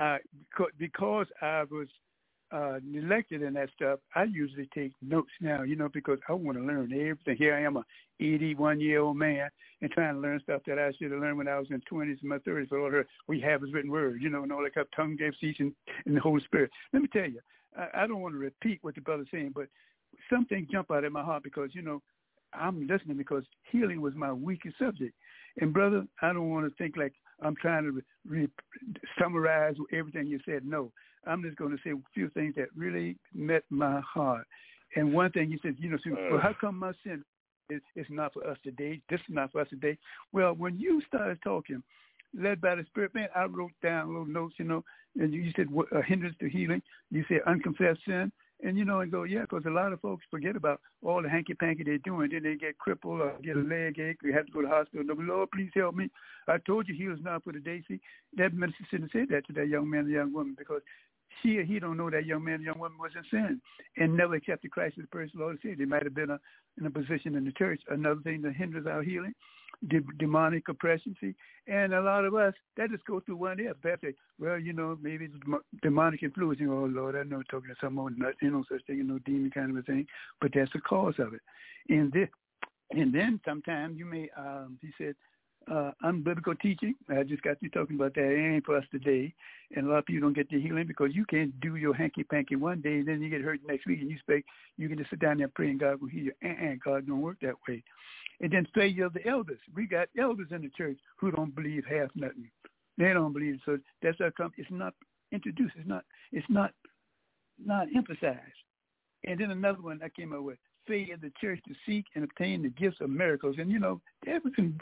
because I was elected in that stuff, I usually take notes now, you know, because I want to learn everything. Here I am, a 81-year-old man, and trying to learn stuff that I should have learned when I was in 20s and my 30s. But all that we have is written word, you know, and all that kind of tongue gave speech and the Holy Spirit. Let me tell you, I don't want to repeat what the brother's saying, but something jumped out of my heart because, you know, I'm listening because healing was my weakest subject. And, brother, I don't want to think like I'm trying to summarize everything you said. No, I'm just going to say a few things that really met my heart. And one thing you said, you know, well, how come my sin is not for us today? This is not for us today. Well, when you started talking, led by the Spirit, man, I wrote down little notes, you know, and you said what, hindrance to healing. You said unconfessed sin. And, you know, and go, yeah, because a lot of folks forget about all the hanky-panky they're doing. Then they get crippled or get a leg ache. They have to go to the hospital. No, Lord, please help me. I told you healing's not for the day. See, that minister shouldn't have said that to that young man and young woman because he don't know that young man and young woman was in sin and never accepted Christ as the personal Lord and Savior. They might have been in a position in the church. Another thing that hinders our healing, demonic oppression, see. And a lot of us, that just goes through one ear. They say, well, you know, maybe it's demonic influence. You know, oh, Lord, I know talking to someone, not, you know, such thing, you know, demon kind of a thing. But that's the cause of it. And then sometimes you may, he said, unbiblical teaching. I just got you talking about that. It ain't for us today. And a lot of people don't get the healing because you can't do your hanky-panky one day and then you get hurt next week and you can just sit down there and pray and God will heal you. God don't work that way. And then failure of the elders. We got elders in the church who don't believe half nothing. They don't believe it. So that's how come it's not introduced. It's not emphasized. And then another one I came up with. Failure of the church to seek and obtain the gifts of miracles. And, you know, man,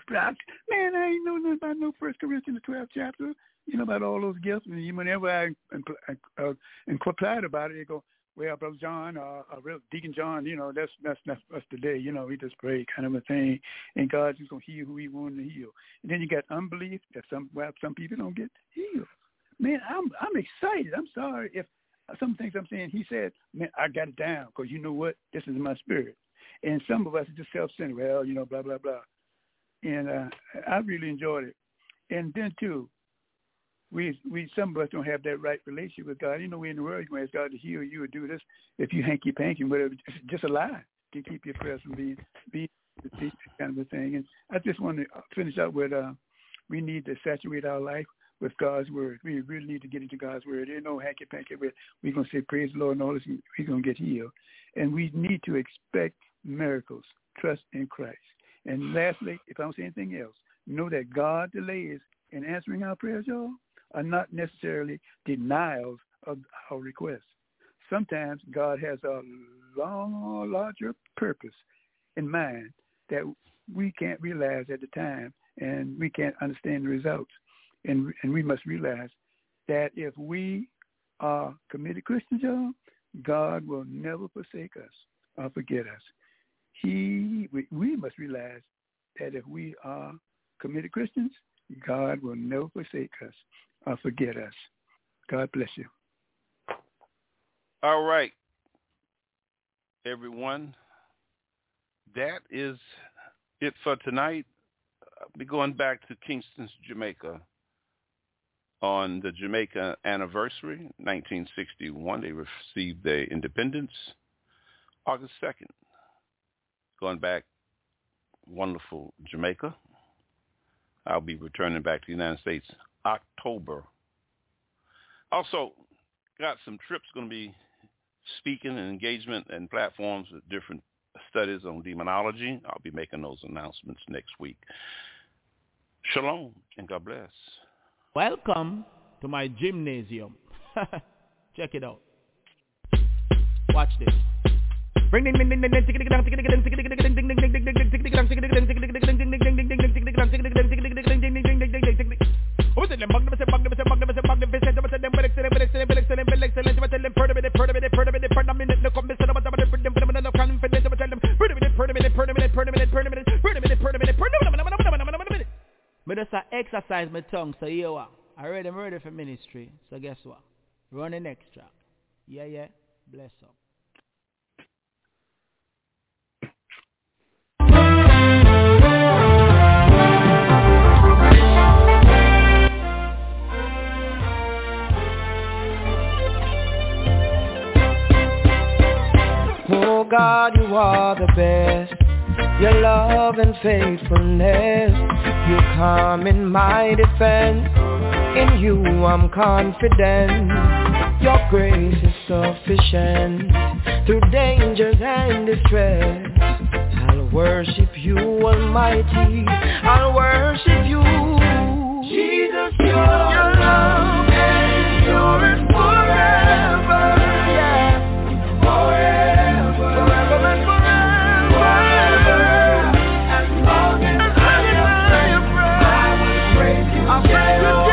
I ain't know nothing about no 1 Corinthians 12th chapter, you know, about all those gifts. And whenever I inquired about it, they go, well, Brother John, Deacon John, you know, that's us today. You know, we just pray kind of a thing. And God's just going to heal who he wanted to heal. And then you got unbelief that some people don't get healed. Man, I'm excited. I'm sorry if some things I'm saying, he said, man, I got it down because you know what? This is my spirit. And some of us are just self-centered. Well, you know, blah, blah, blah. And I really enjoyed it. And then, too, we some of us don't have that right relationship with God. You know, we in the world, you ask God to heal you or do this. If you hanky-panky, whatever, just a lie to keep your prayers from being kind of a thing. And I just want to finish up with we need to saturate our life with God's word. We really need to get into God's word. There's no hanky-panky. We're going to say, praise the Lord, and all this, we're going to get healed. And we need to expect miracles, trust in Christ. And lastly, if I don't say anything else, know that God delays in answering our prayers, y'all, are not necessarily denials of our requests. Sometimes God has a larger purpose in mind that we can't realize at the time, and we can't understand the results. And we must realize that if we are committed Christians, y'all, God will never forsake us or forget us. We must realize that if we are committed Christians, God will never forsake us or forget us. God bless you. All right, everyone. That is it for tonight. I'll be going back to Kingston, Jamaica on the Jamaica anniversary, 1961. They received their independence August 2nd. Going back, wonderful Jamaica. I'll be returning back to the United States October. Also, got some trips going to be speaking and engagement and platforms with different studies on demonology. I'll be making those announcements next week. Shalom and God bless. Welcome to my gymnasium. Check it out. Watch this. But that's I exercise my tongue, so here what? I'm ready for ministry. So guess what? Run the next track. Yeah. Bless up. Oh God, you are the best. Your love and faithfulness, you come in my defense. In you I'm confident. Your grace is sufficient through dangers and distress. I'll worship you, Almighty. I'll worship you, Jesus. Your love endures forever. Yeah, forever, forever and forever. As long as I am breath, I will praise you. I'll praise you,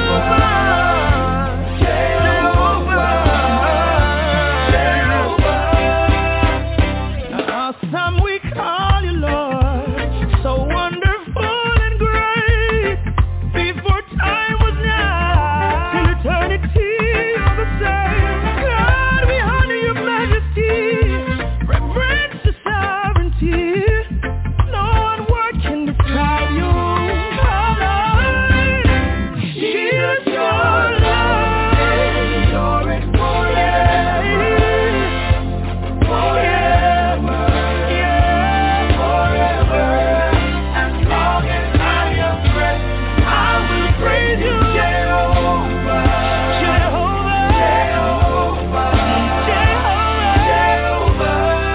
Jehovah. Awesome, we call you Lord. So wonderful and great. Before time was now, till eternity you're the same. God, we honor your majesty, reverence your sovereignty. No one word can describe you. Jesus, your love endureth forever, forever, yeah, forever. As long as I am breath, I will praise you, Jehovah, Jehovah, Jehovah, Jehovah,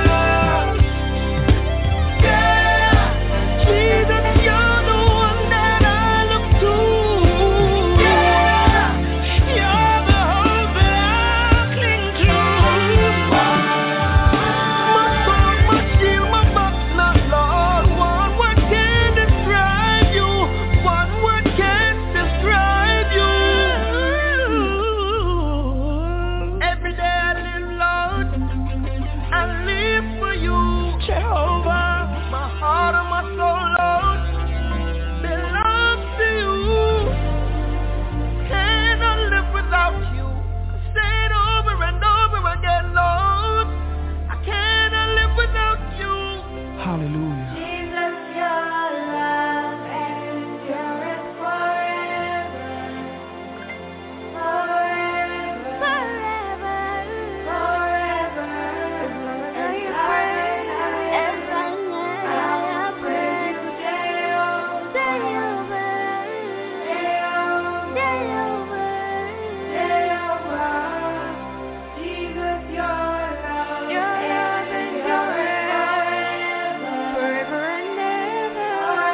Jehovah. Yeah, Jesus, you're the one that I look to. Yeah, you're the hope that I cling to. My sword, my shield, my buckler, Lord. One word can describe you. One word can describe you. Every day I live, Lord, I live for you, Jehovah. My heart and my soul, Lord, belongs to you. Cannot live without you. Say it over and over again, Lord. I cannot live without you. Hallelujah. Jesus, your love endureth forever, forever, forever, as long as I praise you, Jehovah, Jesus, your love endureth forever and ever,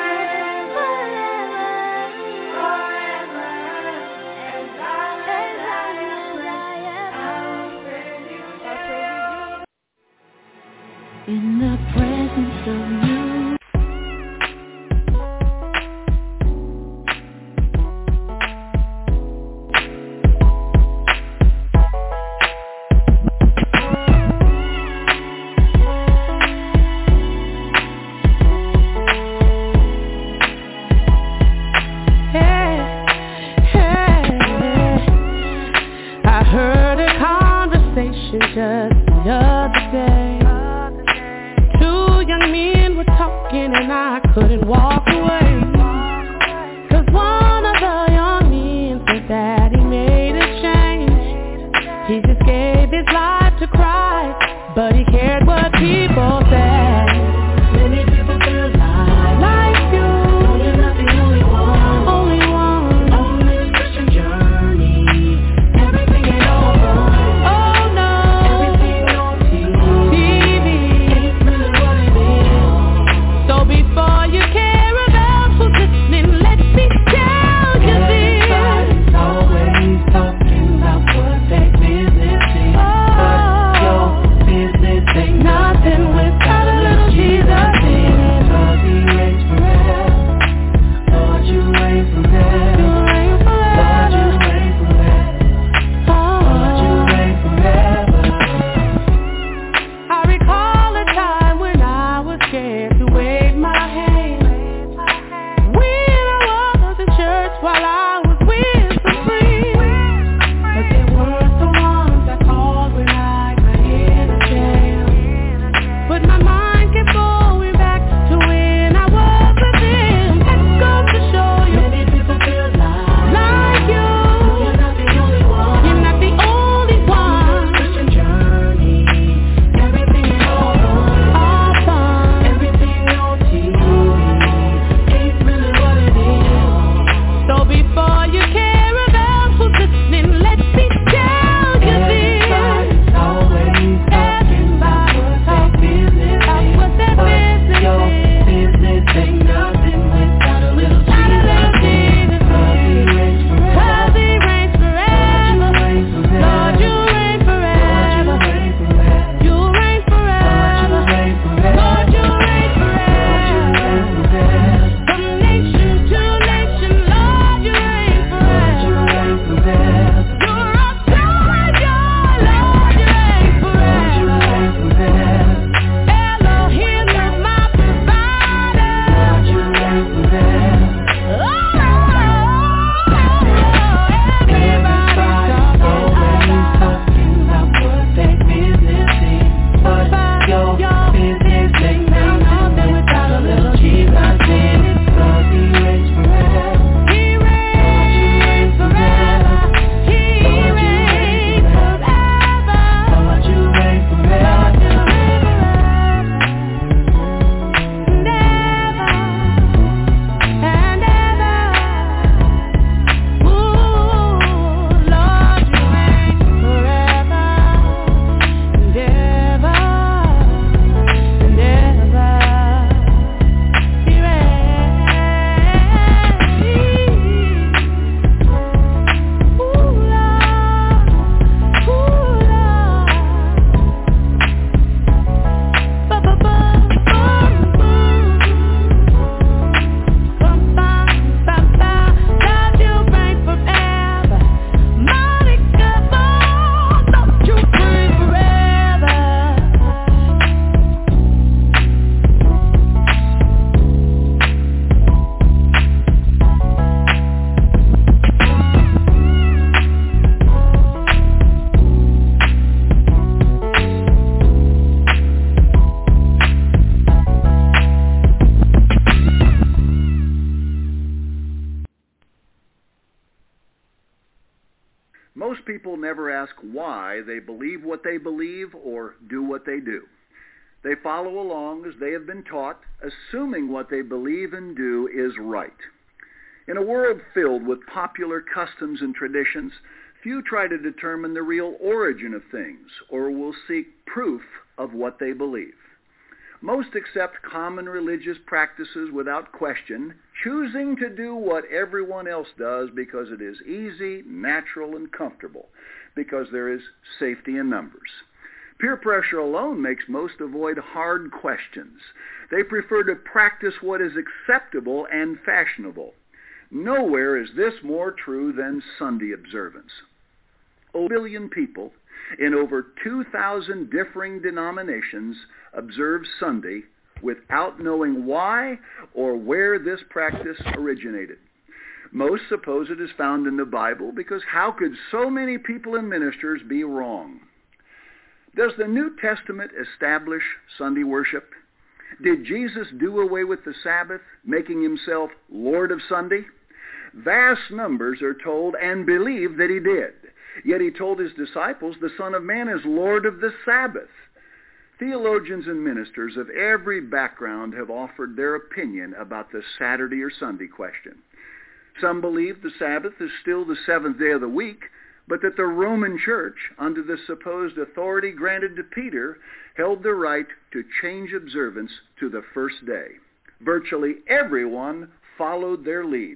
forever, as long as I praise you, in the presence of you. situation just the other day. Two young men were talking and I couldn't walk away. Cause one of the young men said that he made a change. He just gave his life to Christ, but he cared what people said. Many people feel like you. You're not the only one. Only one. On this Christian journey, everything ain't over. Oh no. Everything on TV ain't really what it is. So before you care about who's listening, let me tell you this. Everybody's always talking about what their business is, but your business ain't nothing without a little Jesus in it. 'Cause he reigns forever. Lord, you reign forever. You reign forever. Lord, you reign forever. Lord, you reign forever. I recall a time when I was scared to wave my hand. When I was in church while I was with some friends. But they weren't the ones I called when I got in a jam. But my mind kept going back to when I was with them. That goes to show you. Many people feel like you. You're not the only one. You're not the only one. Christian journey, everything is awesome. Everything on TV ain't really what it is. So before you care about who's listening, let me tell you this. Everybody's always talking about what their business is, but your business ain't nothing without a little Jesus. 'Cause he reigns forever. 'Cause he reigns forever. Lord, you reign forever. You reign forever. Lord, you reign forever. From nation to nation, Lord, you reign forever. You're a Savior, Lord, you reign forever. Elohim is my provider. Lord, you reign forever. Everybody's always talking about what their business is, but your business ain't nothing without a little Jesus in it. 'Cause he reigns forever. He reigns forever. He reigns forever. Lord, you reign forever. Lord, you reign forever. And ever. Ooh, Lord, you reign forever. And ever. And ever. He reigns. Ooh, Lord. Ooh, Lord. Lord, you reign forever. Mighty God, Lord, you reign forever. Most people never ask why they believe what they believe or do what they do. They follow along as they have been taught, assuming what they believe and do is right. In a world filled with popular customs and traditions, few try to determine the real origin of things or will seek proof of what they believe. Most accept common religious practices without question, choosing to do what everyone else does because it is easy, natural, and comfortable, because there is safety in numbers. Peer pressure alone makes most avoid hard questions. They prefer to practice what is acceptable and fashionable. Nowhere is this more true than Sunday observance. A billion people in over 2,000 differing denominations observe Sunday without knowing why or where this practice originated. Most suppose it is found in the Bible because how could so many people and ministers be wrong? Does the New Testament establish Sunday worship? Did Jesus do away with the Sabbath, making himself Lord of Sunday? Vast numbers are told and believe that he did. Yet he told his disciples, the Son of Man is Lord of the Sabbath. Theologians and ministers of every background have offered their opinion about the Saturday or Sunday question. Some believe the Sabbath is still the seventh day of the week, but that the Roman Church, under the supposed authority granted to Peter, held the right to change observance to the first day. Virtually everyone followed their lead.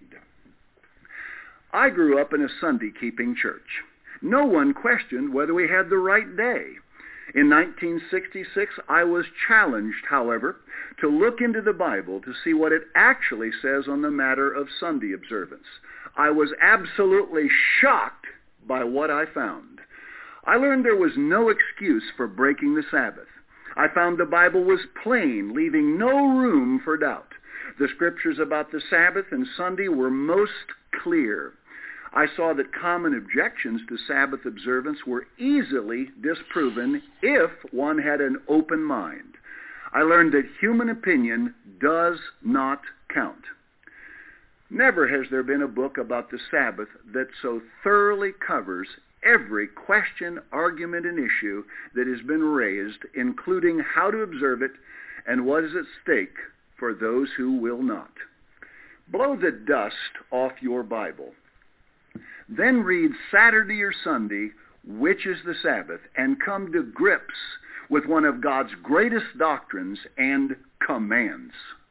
I grew up in a Sunday-keeping church. No one questioned whether we had the right day. In 1966, I was challenged, however, to look into the Bible to see what it actually says on the matter of Sunday observance. I was absolutely shocked by what I found. I learned there was no excuse for breaking the Sabbath. I found the Bible was plain, leaving no room for doubt. The scriptures about the Sabbath and Sunday were most clear. I saw that common objections to Sabbath observance were easily disproven if one had an open mind. I learned that human opinion does not count. Never has there been a book about the Sabbath that so thoroughly covers every question, argument, and issue that has been raised, including how to observe it and what is at stake for those who will not. Blow the dust off your Bible. Then read Saturday or Sunday, which is the Sabbath, and come to grips with one of God's greatest doctrines and commands.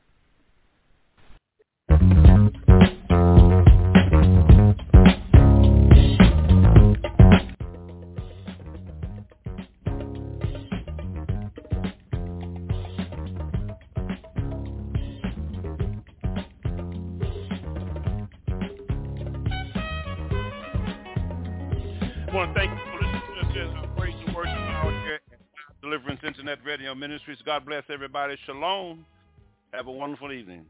I want to thank you for listening to this Praise and Worship Hour here at Deliverance Internet Radio Ministries. God bless everybody. Shalom. Have a wonderful evening.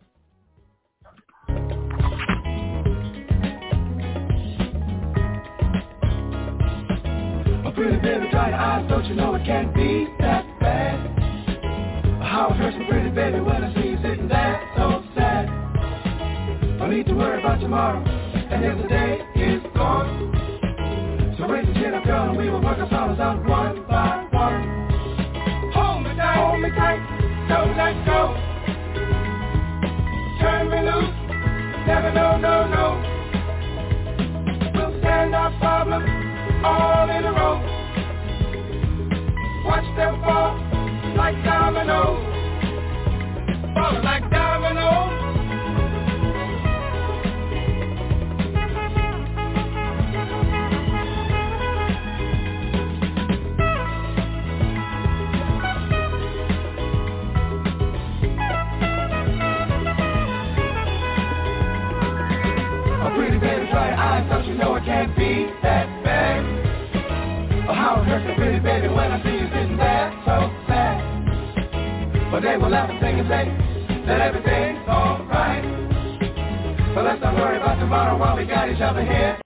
A pretty baby, dry your eyes, don't you know it can't be that bad? How it hurts me, pretty baby, when I see you sitting there so sad. Don't need to worry about tomorrow, and if the day is gone. So raise the chin up, girl, and we will work our problems out one by one. Hold me tight, don't let go. Turn me loose, never no. We'll stand our problems all in a row. Watch them fall like dominoes. Fall like dominoes. Don't you know it can't be that bad? Oh, how it hurts me, pretty baby, when I see you sitting there so sad. But they will laugh and sing and say that everything's alright. But let's not worry about tomorrow while we got each other here